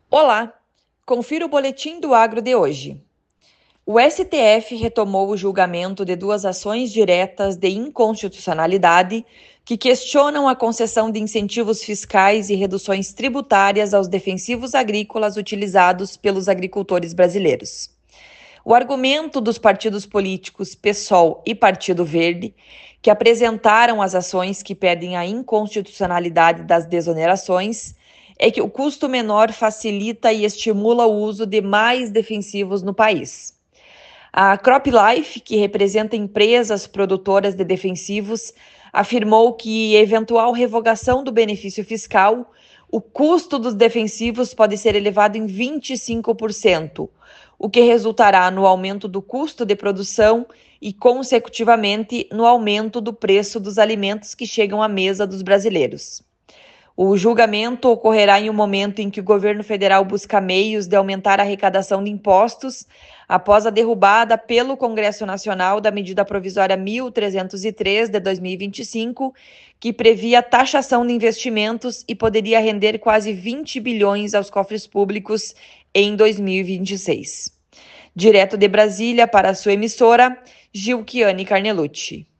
Olá, confira o boletim do Agro de hoje. O STF retomou o julgamento de duas ações diretas de inconstitucionalidade que questionam a concessão de incentivos fiscais e reduções tributárias aos defensivos agrícolas utilizados pelos agricultores brasileiros. O argumento dos partidos políticos PSOL e Partido Verde, que apresentaram as ações que pedem a inconstitucionalidade das desonerações, é que o custo menor facilita e estimula o uso de mais defensivos no país. A CropLife, que representa empresas produtoras de defensivos, afirmou que eventual revogação do benefício fiscal, o custo dos defensivos pode ser elevado em 25%, o que resultará no aumento do custo de produção e, consecutivamente, no aumento do preço dos alimentos que chegam à mesa dos brasileiros. O julgamento ocorrerá em um momento em que o governo federal busca meios de aumentar a arrecadação de impostos após a derrubada pelo Congresso Nacional da medida provisória 1303 de 2025, que previa taxação de investimentos e poderia render quase 20 bilhões aos cofres públicos em 2026. Direto de Brasília para a sua emissora, Gilquiane Carnelucci.